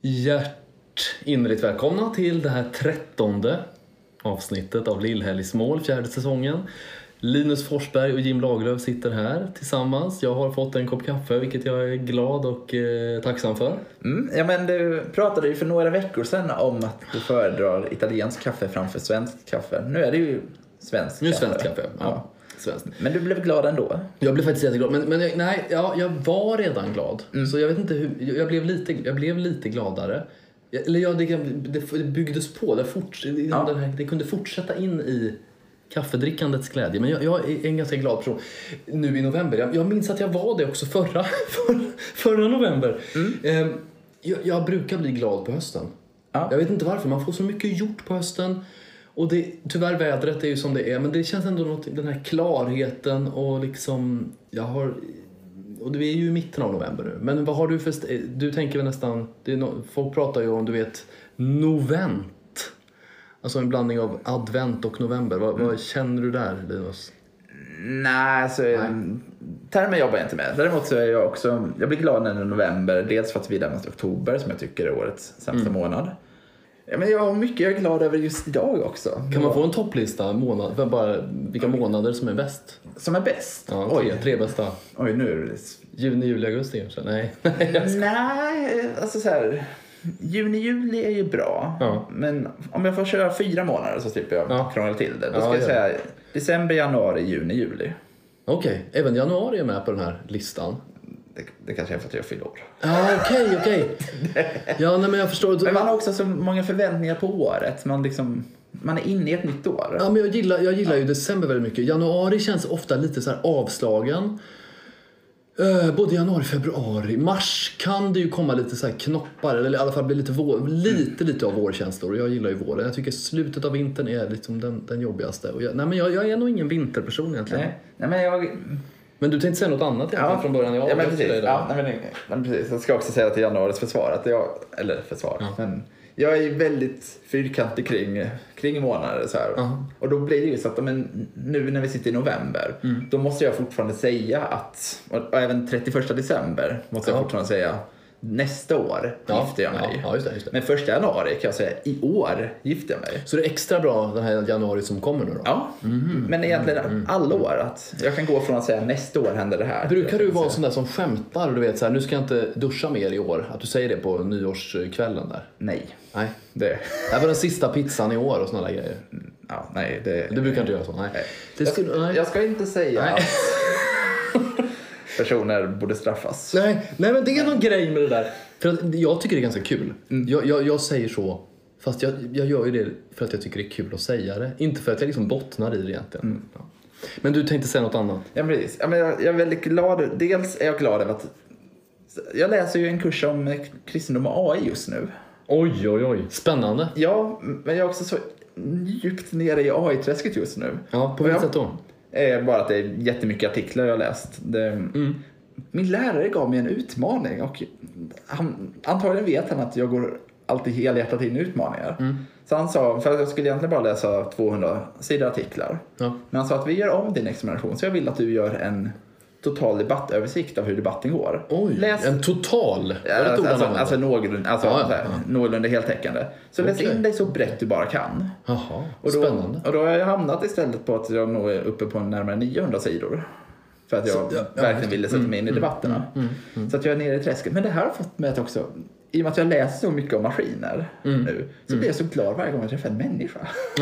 Hjärtinnerligt välkomna till det här 13:e avsnittet av Lillhelgsmål, 4:e säsongen. Linus Forsberg och Jim Lagerlöf sitter här tillsammans. Jag har fått en kopp kaffe, vilket jag är glad och tacksam för. Ja, men du pratade ju för några veckor sedan om att du föredrar italiensk kaffe framför svenskt kaffe. Nu är det ju svenskt Nu är kaffe. svenskt kaffe, ja. Svenskt. Men du blev glad ändå? Jag blev faktiskt jätteglad. Men jag var redan glad. Så jag vet inte hur... Jag blev lite gladare. Det byggdes på. Det kunde fortsätta in i kaffedrickandets glädje. Men jag är en ganska glad person nu i november. Jag minns att jag var det också förra november. Jag brukar bli glad på hösten. Ja. Jag vet inte varför. Man får så mycket gjort på hösten. Och tyvärr vädret är ju som det är. Men det känns ändå den här klarheten. Och liksom och det är ju i mitten av november nu. Men vad har du för... Du tänker väl nästan... folk pratar ju om, du vet, novent. Alltså en blandning av advent och november. Vad känner du där, Linus? Nej, alltså... Termen jobbar jag inte med. Däremot så är jag blir glad när det är november. Dels för att vi lämnar oktober, som jag tycker är årets sämsta månad. Ja, men jag har mycket jag är glad över just idag också. Kan man få en topplista vilka månader som är bäst? Som är bäst? Ja, tre bästa. Oj, nu är det... Juni, juli, augusti kanske? Nej. Nej, alltså så här... Juni, juli är ju bra. Ja. Men om jag får köra 4 månader så slipper jag krångla till det. Då ska jag säga december, januari, juni, juli. Okej, även januari är med på den här listan. Det kanske är för att jag fyller år. Ja, okej. Ja, nej, men jag förstår. Men man har också så många förväntningar på året. Man är inne i ett nytt år. Ja, men jag gillar ju december väldigt mycket. Januari känns ofta lite så här avslagen. Både januari, februari, mars kan det ju komma lite så här knoppar. Eller i alla fall bli lite lite av vårkänslor. Och jag gillar ju våren. Jag tycker slutet av vintern är liksom den jobbigaste. Och jag är nog ingen vinterperson egentligen. Nej, men du tänkte säga något annat från början? Men precis. Jag ska också säga till januaris försvar att men jag är väldigt fyrkantig kring månader så här. Och då blir det ju så att nu när vi sitter i november då måste jag fortfarande säga att, och även 31 december måste jag fortfarande säga, nästa år gifter jag mig. Ja, just det. Men 1 januari kan jag säga, i år gifter jag mig. Så det är extra bra den här januari som kommer nu då? Ja, men egentligen alla år. Att jag kan gå från att säga nästa år händer det här. Brukar du vara en sån där som skämtar? Du vet så här, nu ska jag inte duscha mer i år. Att du säger det på nyårskvällen där? Nej. Det var den sista pizzan i år och såna där grejer. Ja, nej. Du brukar inte göra så? Nej. Jag ska inte säga att personer borde straffas. Nej, men det är någon grej med det där. För att jag tycker det är ganska kul. Jag säger så, fast jag gör ju det för att jag tycker det är kul att säga det. Inte för att jag liksom bottnar i det egentligen. Ja. Men du tänkte säga något annat? Ja, precis. Jag är väldigt glad. Dels är jag glad över att jag läser ju en kurs om kristendom och AI just nu. Oj. Spännande. Ja, men jag är också så djupt nere i AI-träsket just nu. Ja, på vilket sätt då? Bara att det är jättemycket artiklar jag har läst. Min lärare gav mig en utmaning och antagligen vet han att jag går alltid helhjärtat in i utmaningar. Så han sa, för att jag skulle egentligen bara läsa 200 sidor artiklar. Ja. Men han sa att vi gör om din examination, så jag vill att du gör en total debattöversikt av hur debatten går. En total? Någorlunda heltäckande. Så läs in dig så brett du bara kan. Jaha, spännande. Och då har jag hamnat istället på att jag nog är uppe på närmare 900 sidor. För att jag verkligen ville sätta mig in i debatterna. Så att jag är nere i träsket. Men det här har fått mig att också, i och med att jag läser så mycket om maskiner nu, så blir jag så glad varje gång jag träffar en människa.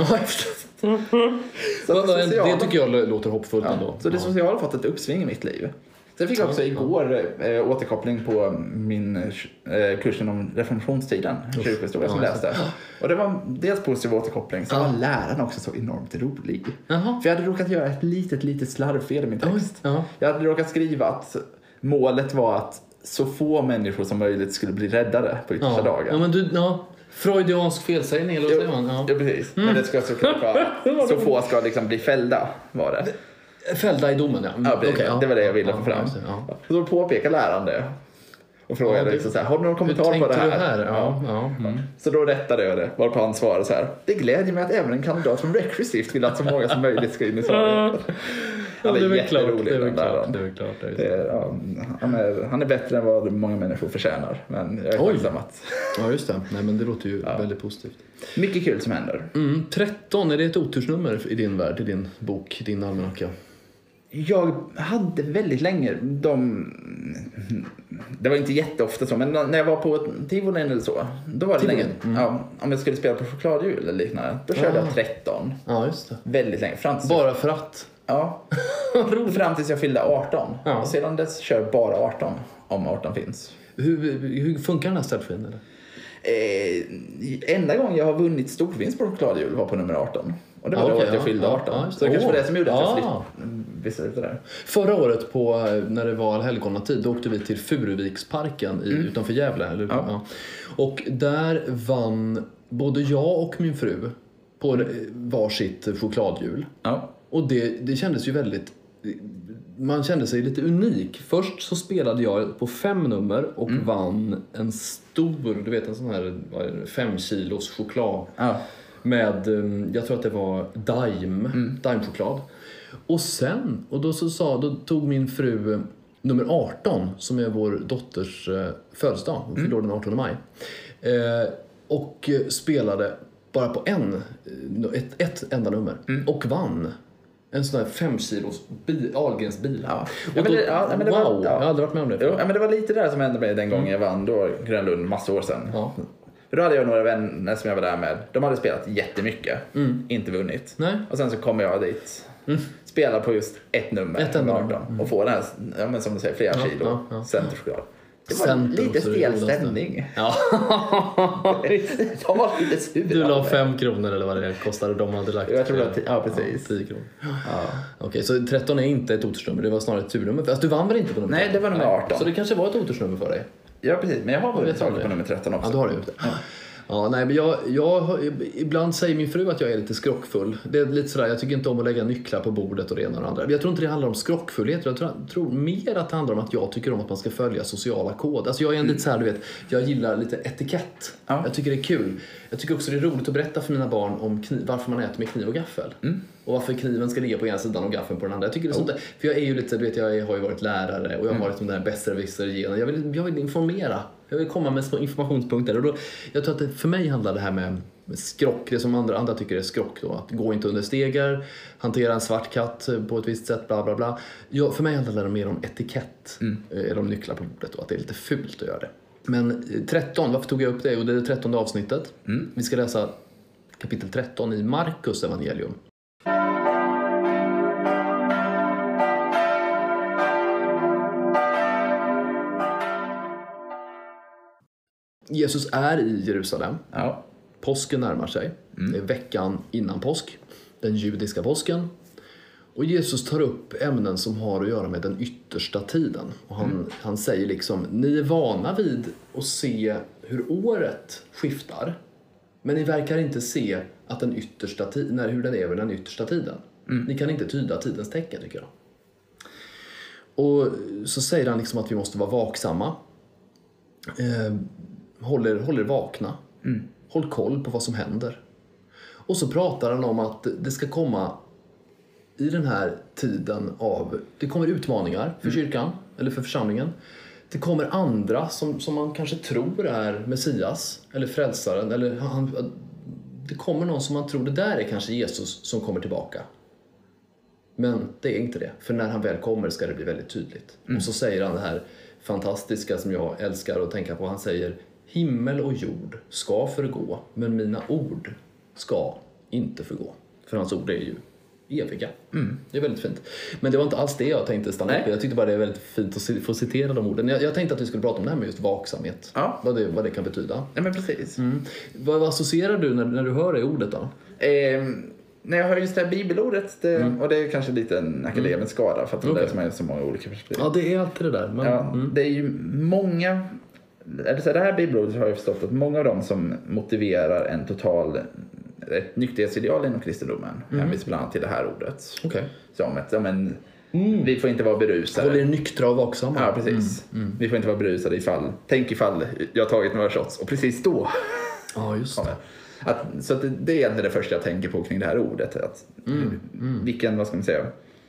Det tycker jag låter hoppfullt ändå. Så det sociala har fått ett uppsving i mitt liv. Sen fick jag också igår återkoppling på min kursen om reformationstiden, kyrkohistoria som jag läste. Och det var dels positiv återkoppling, så var läraren också så enormt rolig. För jag hade råkat göra ett litet slarvfel i min text. Jag hade råkat skriva att målet var att så få människor som möjligt skulle bli räddade på yttersta dagen. Ja, men freudiansk felsägning eller vad säger man? Ja, precis. Men det ska så få ska liksom bli fällda, var det. Fällda i domen, det var det jag ville få fram. Så då påpekar läraren det. Och frågade liksom så här, har du någon kommentar på det här? Så då rättade jag det. Varpå han svarade så här: det glädjer mig att även en kandidat från Recursive vill att så många som möjligt ska in i Sverige. Han är det är jätterolig. Det är väl klart. Han är bättre än vad många människor förtjänar. Men jag är tacksam att... Ja, just det. Nej, men det låter ju väldigt positivt. Mycket kul som händer. 13, är det ett otursnummer i din värld, i din bok, din almanacka? Jag hade väldigt länge det var inte jätteofta så, men när jag var på tivoli eller så, då var det länge. Om jag skulle spela på chokladhjul eller liknande, då körde jag 13. Ja, just det. Väldigt länge. Bara för att? Ja. Fram tills jag fyllde 18. Ja. Och sedan dess kör jag bara 18, om 18 finns. Hur funkar den här strategin? Eller? Enda gången jag har vunnit storvinst på chokladhjul var på nummer 18. Och det var då att jag fyllde 18. Så det kanske var det som gjorde att jag visste det där. Förra året när det var helgonnatid, då åkte vi till Furuviksparken utanför Gävle. Eller? Ja. Och där vann både jag och min fru på varsitt chokladhjul. Ja. Och det kändes ju väldigt... Man kände sig lite unik. Först så spelade jag på 5 nummer och vann en stor, du vet en sån här 5 kilos choklad. Ja. Med, jag tror att det var Daim-choklad. Och sen, då tog min fru nummer 18, som är vår dotters födelsedag. Hon fyllde den 18 maj. Och spelade bara på ett enda nummer. Och vann. En sån här 5 kilos Ahlgrens bil. Ja. Jag har aldrig varit med om det. Jo, men det var lite där som hände mig den gången jag vann då Grönlund massa år sedan. Ja. För då hade jag några vänner som jag var där med. De hade spelat jättemycket. Inte vunnit. Nej. Och sen så kommer jag dit. Spelar på just ett nummer. 18. Och får den här, som du säger, flera kilo. Centerchoklad. Det var lite stel stämning. Ja. De var lite sura. Du la 5 kronor eller vad det kostade. De hade lagt. Jag tror att precis. 10 kronor. Ja. Okej, så 13 är inte ett otursnummer. Det var snarare ett turnummer. Fast du vann väl inte på nummer 13? Nej, det var nummer 18. Så det kanske var ett otursnummer för dig? Ja, precis. Men jag har varit tagit på nummer 13 också. Ja, du har det gjort det. Ja, nej, men jag ibland säger min fru att jag är lite skrockfull. Det är lite sådär, jag tycker inte om att lägga nycklar på bordet och det ena och det andra. Jag tror inte det handlar om skrockfullhet. Jag tror mer att det handlar om att jag tycker om att man ska följa sociala koder. Alltså jag är lite såhär, du vet, jag gillar lite etikett. Ja. Jag tycker det är kul. Jag tycker också det är roligt att berätta för mina barn om varför man äter med kniv och gaffel. Och varför kniven ska ligga på ena sidan och gaffeln på den andra. Jag tycker det är sånt där. För jag är ju lite, du vet, jag har ju varit lärare och jag har varit som den här besserwisser-genen. Jag vill informera. Jag vill komma med små informationspunkter. Och då, jag tror att för mig handlar det här med skrock, det som andra tycker är skrock då. Att gå inte under stegar, hantera en svart katt på ett visst sätt, bla bla bla. För mig handlar det mer om etikett. Eller om nycklar på bordet då, att det är lite fult att göra det. Men 13, varför tog jag upp det? Och det är det 13:e avsnittet. Vi ska läsa kapitel 13 i Markus evangelium. Jesus är i Jerusalem. Ja. Påsken närmar sig. Det är veckan innan påsk. Den judiska påsken. Och Jesus tar upp ämnen som har att göra med den yttersta tiden. Och han säger liksom, ni är vana vid att se hur året skiftar. Men ni verkar inte se att den yttersta hur den är vid den yttersta tiden. Ni kan inte tyda tidens tecken, tycker jag. Och så säger han liksom att vi måste vara vaksamma. Håller vakna. Håll koll på vad som händer. Och så pratar han om att det ska komma i den här tiden det kommer utmaningar för kyrkan eller för församlingen. Det kommer andra som man kanske tror är Messias eller frälsaren eller det kommer någon som man tror det där är kanske Jesus som kommer tillbaka. Men det är inte det, för när han väl kommer ska det bli väldigt tydligt. Och så säger han det här fantastiska som jag älskar att tänka på. Han säger, himmel och jord ska förgå, men mina ord ska inte förgå. För hans ord är ju eviga. Det är väldigt fint. Men det var inte alls det jag tänkte stanna upp. Jag tyckte bara det är väldigt fint att få citera de orden. Jag tänkte att vi skulle prata om det här med just vaksamhet. Ja. Vad det kan betyda. Ja, men precis. Vad associerar du när du hör det ordet då? När jag hör just det här bibelordet, och det är kanske lite en akademisk skada för att det är som är så många olika perspektiv. Ja, det är alltid det där. Men, det är ju många, eller så det här bibelordet har jag förstått att många av dem som motiverar en total nykterhetsideal inom kristendomen hänvisar bland annat till det här ordet. Okay. Som vi får inte vara berusade. Håller nyktra och vaksamma. Ja, precis. Vi får inte vara berusade ifall jag har tagit några shots och precis då. Ja, just det. Så att det är egentligen det första jag tänker på kring det här ordet. Att vilken, vad ska man säga,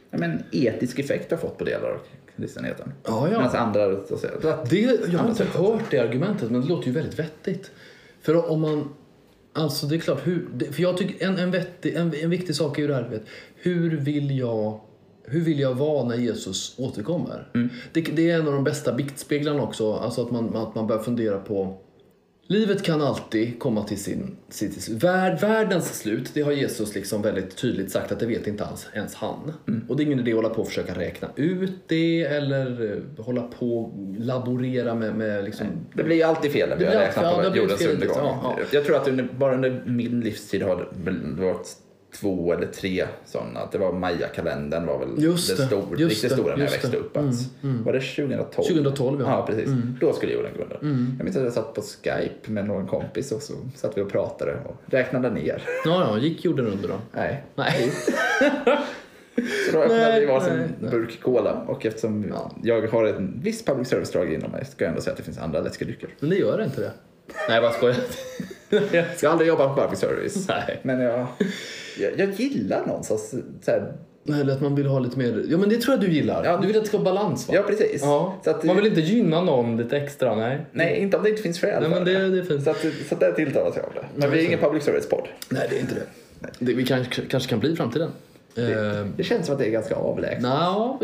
etisk effekt har fått på delar av kristenheten. Ja. Medan andra... Jag har inte hört det argumentet, men det låter ju väldigt vettigt. För om man... Alltså det är klart, för jag tycker en viktig sak är ju det här, hur vill jag vara när Jesus återkommer? Det är en av de bästa biktspeglarna också, alltså att man börjar fundera på livet kan alltid komma till sin världens slut. Det har Jesus liksom väldigt tydligt sagt att det vet inte ens han. Och det är ingen idé att hålla på och försöka räkna ut det eller hålla på och laborera med liksom... Det blir ju alltid fel när vi har räknat på jordens undergång. Ja. Jag tror att bara under min livstid har det varit 2 eller 3 sådana. Att det var Maya-kalendern var väl riktigt stora när jag växte upp. Var det 2012? 2012, ja. Ja, precis. Då skulle jorden gå under. Jag minns att jag satt på Skype med någon kompis och så satt vi och pratade och räknade ner. Ja, gick jorden under då? Nej. Så då öppnade vi varsin burk cola. Och eftersom jag har en viss public service-drag inom mig ska jag ändå säga att det finns andra läskedrycker. Men det gör inte det. Nej, vad skojar. Jag ska aldrig jobba på public service. Nej. Men jag gillar någonstans så här... Nej, att man vill ha lite mer... Ja, men det tror jag du gillar. Ja. Du vill att det ska vara balans, va? Ja, precis. Ja. Så att, man vill inte gynna någon lite extra, nej. Nej, inte om det inte finns skäl. Nej, men det är fint. Så det tilltalas jag av det. Men vi är ingen public service-podd. Nej, det är inte det. Vi kanske kan bli i framtiden. Det känns som att det är ganska avlägset. Ja,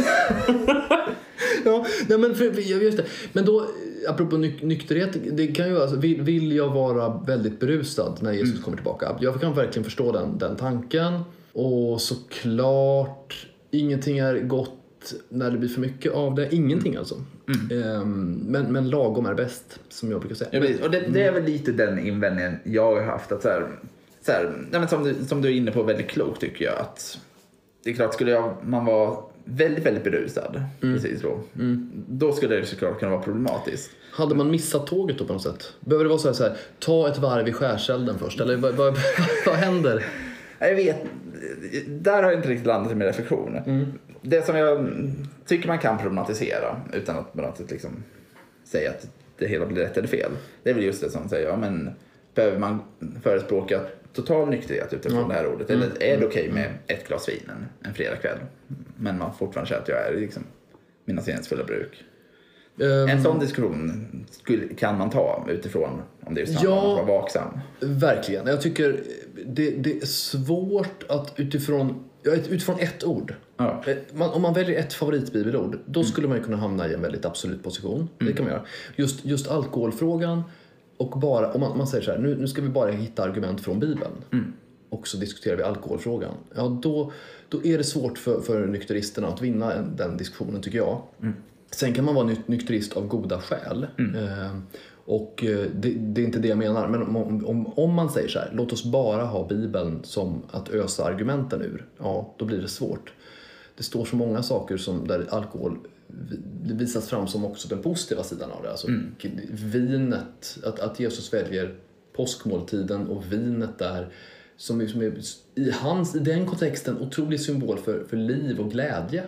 nej, men just det. Men då, apropå nykterhet, det kan ju alltså, vill jag vara väldigt berusad när Jesus kommer tillbaka? Jag kan verkligen förstå den tanken. Och såklart, ingenting är gott när det blir för mycket av det. Ingenting alltså. Men lagom är bäst, som jag brukar säga. Ja, och det är väl lite den invändningen jag har haft. Att men som du är inne på väldigt klokt tycker jag. Att det är klart, skulle man vara väldigt, väldigt berusad precis då skulle det såklart kunna vara problematiskt. Hade man missat tåget då på något sätt? Behöver det vara så här ta ett varv i skärselden först? Eller vad händer? Jag vet, där har jag inte riktigt landat i min reflektion. Det som jag tycker man kan problematisera utan att man liksom säga att det hela blir rätt eller fel. Det är väl just det som säger, men behöver man förespråka total nykterhet utifrån det här ordet? Eller är det okej med ett glas vin en fredagkväll? Men man fortfarande säger att jag är liksom mina sinnesfulla bruk. En sån diskussion kan man ta utifrån om det är just att vara vaksam. Verkligen. Jag tycker det är svårt att utifrån ett ord. Ja. Om man väljer ett favoritbibelord, då skulle man ju kunna hamna i en väldigt absolut position. Det kan man göra. Just alkoholfrågan och bara, om man säger så här, nu ska vi bara hitta argument från Bibeln. Och så diskuterar vi alkoholfrågan. Ja, då är det svårt för nykteristerna att vinna den diskussionen, tycker jag. Sen kan man vara nykterist av goda skäl. Och det är inte det jag menar. Men om man säger så här, låt oss bara ha Bibeln som att ösa argumenten ur. Ja, då blir det svårt. Det står så många saker där alkohol visas fram som också den positiva sidan av det. Alltså vinet, att Jesus väljer påskmåltiden och vinet där som är i den kontexten otrolig symbol för liv och glädje.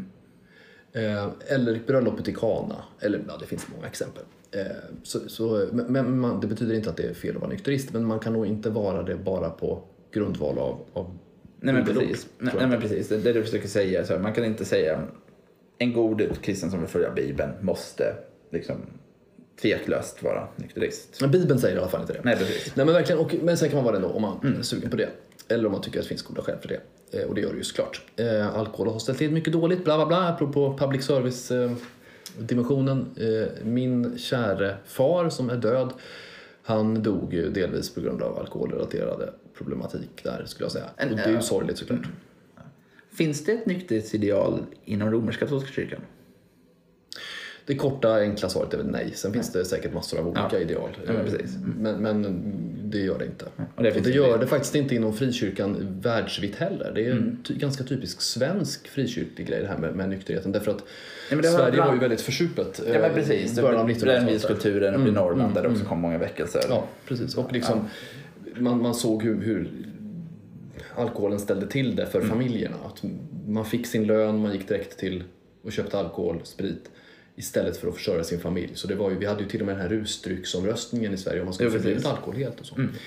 Eller bröllopet i Kana. Eller det finns många exempel. Men det betyder inte att det är fel att vara nykterist. Men man kan nog inte vara det bara på grundval av Nej men precis. Nej men precis. Det du försöker säga så här, man kan inte säga en god kristen som vill följa Bibeln måste liksom tveklöst vara nykterist. Men Bibeln säger i alla fall inte det. Nej precis. Nej men verkligen, men sen kan man vara det då om man är sugen på det. Eller om man tycker att det finns goda skäl för det. Och det gör det ju såklart. Alkohol har ställt till mycket dåligt, bla bla bla. Apropå public service dimensionen. Min käre far som är död, han dog ju delvis på grund av alkoholrelaterade problematik där, skulle jag säga. Och det är ju sorgligt såklart. Finns det ett nykterhetsideal inom romersk-katolska kyrkan? Det korta, enkla svaret är väl nej. Sen finns det säkert massor av olika ideal. Ja, men precis. Men det gör det inte. Och det gör det faktiskt inte inom frikyrkan världsvitt heller. Det är en ganska typisk svensk frikyrklig grej det här med nykterheten. Därför att Sverige var ju väldigt försupet. Ja, men precis. Brännvinskulturen uppe i Norrland där det också kom många väckelser. Ja, precis. Och liksom, man såg hur alkoholen ställde till det för familjerna. Att man fick sin lön, man gick direkt till och köpte alkohol, sprit istället för att försörja sin familj. Så det var ju, vi hade ju till och med den här rusdrycksomröstningen i Sverige om man skulle förbjuda alkohol helt och så.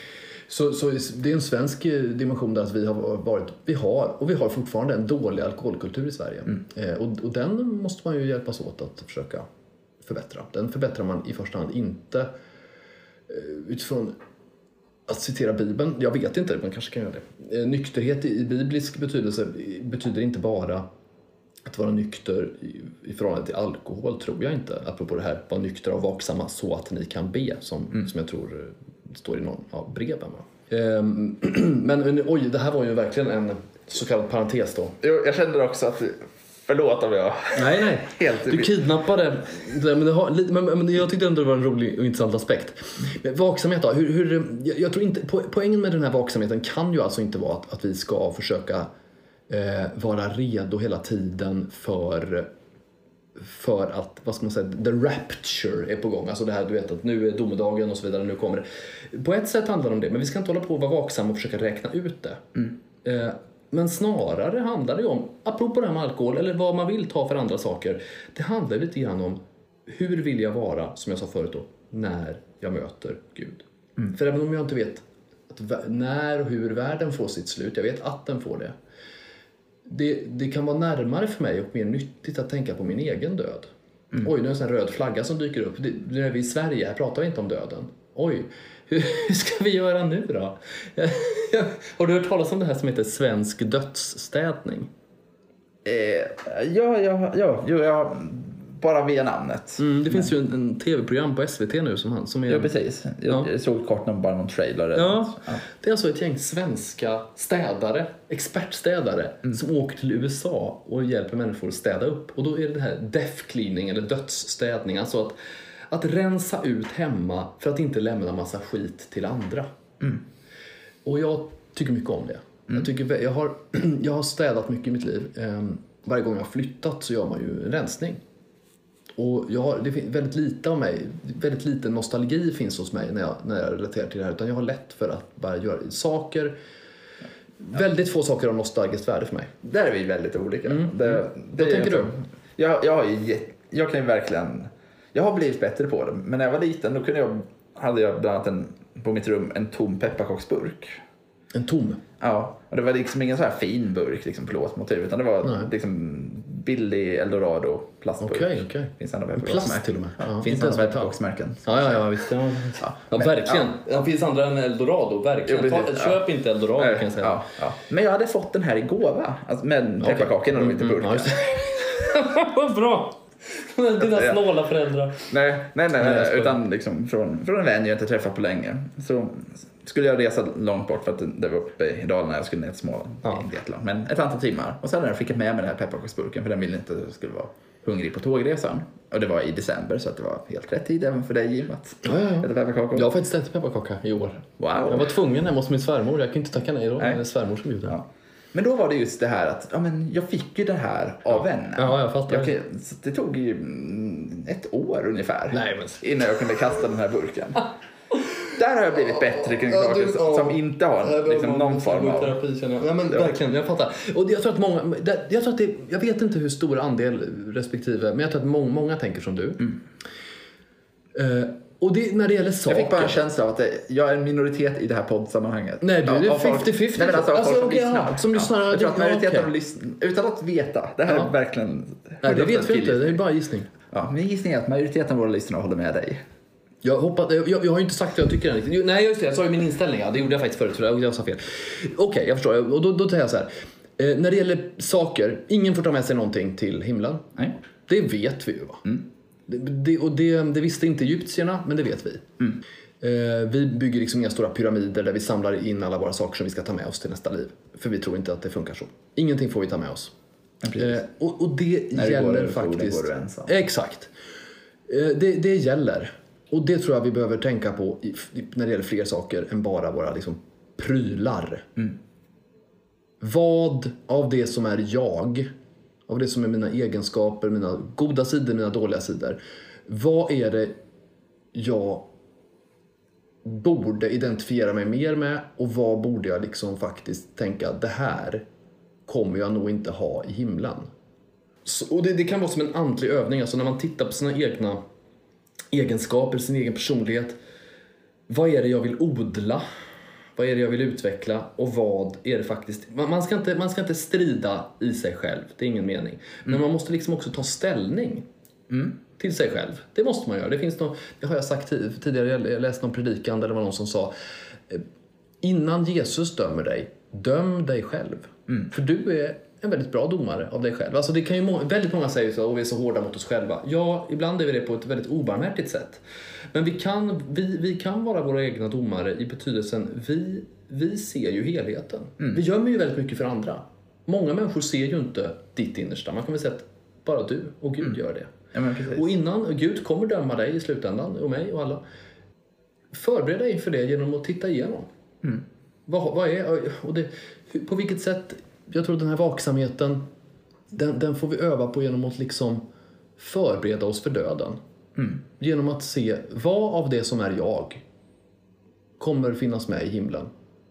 Så det är en svensk dimension där att vi har fortfarande en dålig alkoholkultur i Sverige. Och den måste man ju hjälpas åt att försöka förbättra. Den förbättrar man i första hand inte utifrån att citera Bibeln. Jag vet inte, man kanske kan göra det. Nykterhet i biblisk betydelse betyder inte bara att vara nykter i förhållande till alkohol, tror jag inte. Apropå det här, vara nykter och vaksamma så att ni kan be, som jag tror står i någon av breven. Men oj, det här var ju verkligen en så kallad parentes då. Jag kände också att, förlåt om jag... Nej. Helt du kidnappade det, men jag tyckte ändå det var en rolig och intressant aspekt. Men vaksamhet då, jag tror inte, poängen med den här vaksamheten kan ju alltså inte vara att vi ska försöka vara redo hela tiden för att, vad ska man säga, the rapture är på gång. Alltså det här, du vet att nu är domedagen och så vidare, nu kommer det. På ett sätt handlar det om det, men vi ska inte hålla på att vara vaksamma och försöka räkna ut det. Men snarare handlar det om, apropå det här med alkohol eller vad man vill ta för andra saker, det handlar lite grann om hur vill jag vara, som jag sa förut då, när jag möter Gud. För även om jag inte vet när och hur världen får sitt slut, jag vet att den får det. Det kan vara närmare för mig och mer nyttigt att tänka på min egen död. Oj, nu är det en röd flagga som dyker upp. Nu är vi i Sverige, här pratar vi inte om döden. Oj, hur ska vi göra nu då? Har du hört talas om det här som heter svensk dödsstädning? Ja, bara via namnet. Det finns ju en tv-program på SVT nu som är... Ja, precis. Jag såg kort bara någon trailer. Ja, det är alltså ett gäng svenska städare, expertstädare, som åker till USA och hjälper människor att städa upp. Och då är det här death cleaning eller dödsstädning. Alltså att rensa ut hemma för att inte lämna massa skit till andra. Och jag tycker mycket om det. Jag har städat mycket i mitt liv. Varje gång jag har flyttat så gör man ju en rensning. Och det finns väldigt lite av mig, väldigt lite nostalgi finns hos mig när jag relaterar till det här. Utan jag har lätt för att bara göra saker. Väldigt få saker har nostalgiskt värde för mig. Där är vi väldigt olika. Vad tänker du? Jag kan ju verkligen... Jag har blivit bättre på det. Men när jag var liten då hade jag bland annat på mitt rum en tom pepparkaksburk. En tom? Ja, och det var liksom ingen så här fin burk liksom, plåtmotiv, utan det var liksom billig Eldorado plastburk. Okej. Finns andra plast till och med. Ja, finns andra pepparkaksmärken. Ja, visst. Ja, verkligen. Det finns andra än Eldorado, verkligen. Köp inte Eldorado kan jag säga. Ja. Men jag hade fått den här i gåva, alltså med pepparkakorna och inte burkar. Vad bra! Dina snåla föräldrar. Nej, utan liksom från en vän jag inte träffat på länge. Så skulle jag resa långt bort för att det var uppe i Dalarna, jag skulle ner till Småland, men ett antal timmar. Och så hade jag skickat med mig den här pepparkaksburken för den ville inte att jag skulle vara hungrig på tågresan. Och det var i december så att det var helt rätt tid även för dig, Jim, att äta pepparkakor. Jag har faktiskt ätit pepparkaka i år. Wow. Jag var tvungen hemma hos min svärmor, jag kunde inte tacka nej då. Nej. Svärmor som gjorde det. Ja. Men då var det just det här att jag fick ju det här av vännen. Ja, jag fattar. Det tog ju ett år ungefär innan jag kunde kasta den här burken. Där har jag blivit bättre kring saker som inte har liksom någon form av... Ja, men verkligen, jag fattar. Och jag tror att jag vet inte hur stor andel respektive, men jag tror att många tänker som du. Och det, när det gäller saker... Jag fick bara en känsla av att jag är en minoritet i det här poddsammanhanget. Nej, du är 50-50. Nej, men alltså som lyssnar. Jag tror att majoriteten av lyssnar, utan att veta. Det här är verkligen... Nej, det vet vi inte. Det är bara gissning. Ja, men gissning är att majoriteten av våra lyssnare håller med dig. Jag har ju inte sagt att jag tycker det. Nej, just det. Jag sa ju min inställning. Ja, det gjorde jag faktiskt förut. För jag sa fel. Okej, jag förstår. Och då säger jag så här. När det gäller saker, ingen får ta med sig någonting till himlen. Nej. Det vet vi ju, va? Det visste inte egyptierna, men det vet vi. Vi bygger liksom inga stora pyramider där vi samlar in alla våra saker som vi ska ta med oss till nästa liv. För vi tror inte att det funkar så. Ingenting får vi ta med oss. Och det när gäller det faktiskt... Går du ensam. Exakt. Det gäller. Och det tror jag vi behöver tänka på när det gäller fler saker än bara våra liksom, prylar. Vad av det som är jag, av det som är mina egenskaper, mina goda sidor, mina dåliga sidor, vad är det jag borde identifiera mig mer med, och vad borde jag liksom faktiskt tänka, det här kommer jag nog inte ha i himlen. Och det kan vara som en andlig övning, alltså när man tittar på sina egna egenskaper, sin egen personlighet. Vad är det jag vill odla? Vad är det jag vill utveckla och vad är det faktiskt... Man ska inte strida i sig själv, det är ingen mening. Men man måste liksom också ta ställning till sig själv. Det måste man göra. Det har jag sagt tidigare, jag läste någon predikan där det var någon som sa: innan Jesus dömer dig, döm dig själv. För du är en väldigt bra domare av dig själv. Alltså det kan ju väldigt många säga så, och vi är så hårda mot oss själva. Ja, ibland är vi det på ett väldigt obarmhärtigt sätt. Men vi kan vara våra egna domare i betydelsen vi ser ju helheten. Vi gömmer ju väldigt mycket för andra. Många människor ser ju inte ditt innersta. Man kan väl säga att bara du och Gud gör det. Ja, men precis. Och innan Gud kommer döma dig i slutändan, och mig och alla, förbered dig för det genom att titta igenom. Vad är, och på vilket sätt, jag tror att den här vaksamheten, den får vi öva på genom att liksom förbereda oss för döden. Genom att se vad av det som är jag kommer finnas med i himlen.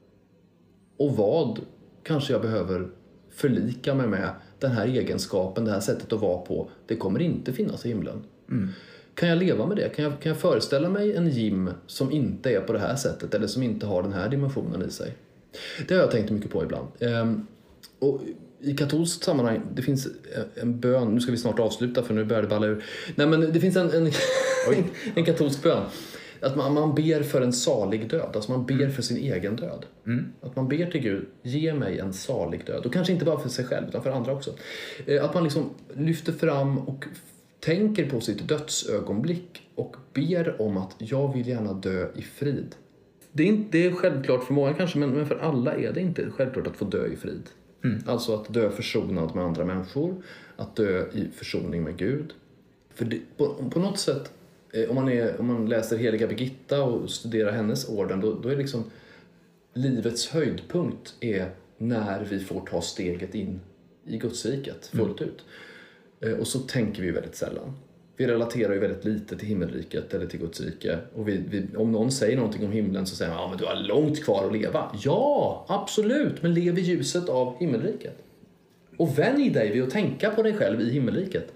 Och vad kanske jag behöver förlika mig med den här egenskapen, det här sättet att vara på. Det kommer inte finnas i himlen. Kan jag leva med det? Kan jag föreställa mig en Jim som inte är på det här sättet eller som inte har den här dimensionen i sig? Det har jag tänkt mycket på ibland. Och i katolskt sammanhang, det finns en bön, nu ska vi snart avsluta för nu börjar det balla ur. Nej, men det finns en katolsk bön. Att man ber för en salig död. Alltså man ber för sin egen död. Att man ber till Gud, ge mig en salig död. Och kanske inte bara för sig själv utan för andra också. Att man liksom lyfter fram och tänker på sitt dödsögonblick och ber om att jag vill gärna dö i frid. Det är självklart för många kanske, men för alla är det inte självklart att få dö i frid. Alltså att dö försonad med andra människor, att dö i försoning med Gud. För det, på något sätt, om man läser heliga Birgitta och studerar hennes orden, då är liksom livets höjdpunkt är när vi får ta steget in i Gudsriket fullt ut. Och så tänker vi väldigt sällan. Vi relaterar ju väldigt lite till himmelriket eller till Guds rike. Och om någon säger någonting om himlen så säger man, ja men du har långt kvar att leva. Ja, absolut, men lev i ljuset av himmelriket. Och vänj dig vid att tänka på dig själv i himmelriket.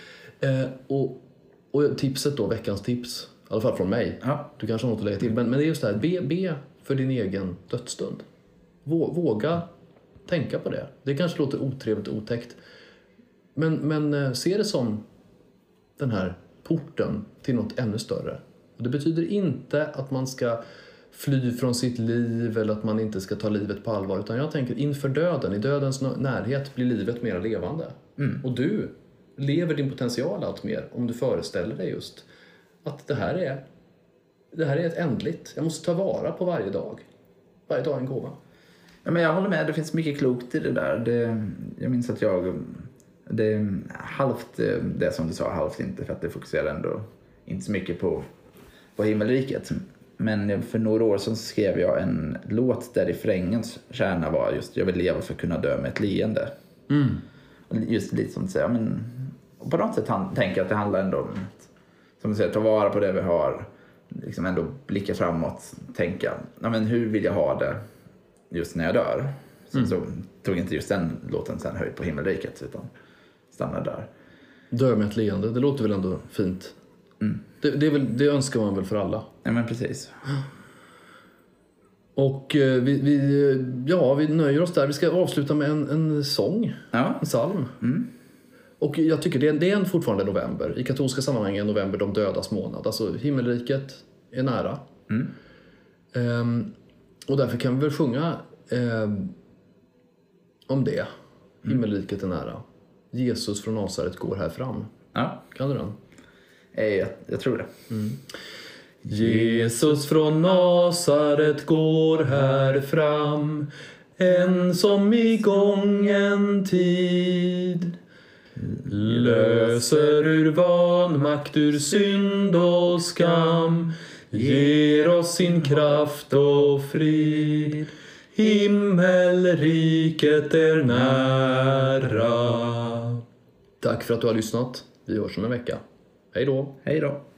Och tipset då, veckans tips, i alla fall från mig. Ja. Du kanske har något att lägga till, men det är just det här, be för din egen dödsstund. Våga tänka på det. Det kanske låter otrevligt och otäckt. Men se det som den här porten till något ännu större. Och det betyder inte att man ska fly från sitt liv eller att man inte ska ta livet på allvar. Utan jag tänker inför döden, i dödens närhet blir livet mer levande. Och du lever din potential allt mer om du föreställer dig just att det här är ett ändligt. Jag måste ta vara på varje dag. Varje dag en gåva. Ja, men jag håller med, det finns mycket klokt i det där. Jag minns att det är halvt det som du sa, halvt inte, för att det fokuserar ändå inte så mycket på himmelriket. Men för några år sedan skrev jag en låt där refrängens kärna var just jag vill leva för att kunna dö med ett leende. Och just lite som du säger, men på något sätt tänker jag att det handlar ändå om, som du säger, ta vara på det vi har, liksom ändå blicka framåt, tänka, men hur vill jag ha det just när jag dör? Så tog inte just den låten sen höjd på himmelriket utan stannar där. Dö med ett leende, det låter väl ändå fint. Det önskar man väl för alla. Ja, men precis. Och vi nöjer oss där. Vi ska avsluta med en sång, en psalm. Och jag tycker det är fortfarande november. I katolska sammanhang är november de dödas månad. Alltså himmelriket är nära. Och därför kan vi väl sjunga om det. Himmelriket är nära. Jesus från Nasaret går här fram. Ja. Kan du den? Jag tror det. Jesus från Nasaret går här fram, en som i gången tid löser ur vanmakt, ur synd och skam, ger oss sin kraft och frid. Himmelriket är nära. Tack för att du har lyssnat. Vi hörs om en vecka. Hej då. Hej då.